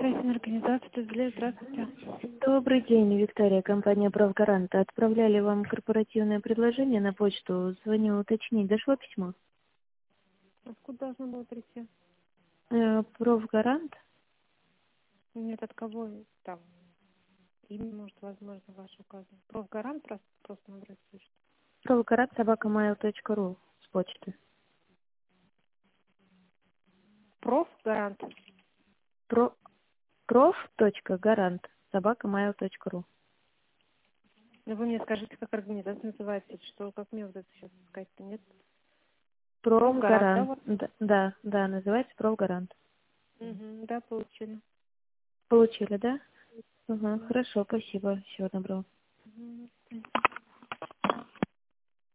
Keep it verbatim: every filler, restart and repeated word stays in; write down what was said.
Строительная организация, Тузле, здравствуйте. Добрый день, Виктория, компания «Правгарант». Отправляли вам корпоративное предложение на почту. Звоню уточнить. Дошло письмо? Откуда должно было прийти? Э, «Правгарант». Нет, от кого там? Имя, может, возможно, ваше указано. Профгарант просто, просто набрать пишет. правгарант собака mail точка ру с почты. Профгарант? Про, проф.гарант собака mail точка ру. Ну, вы мне скажите, как организация называется, или что, как мне вот это сейчас сказать-то, нет? Профгарант, да, Профгарант. вот? Да, да, да, называется «Правгарант». Угу, да, получили. Получили, да? Угу, хорошо, спасибо. Всего доброго. Мгм.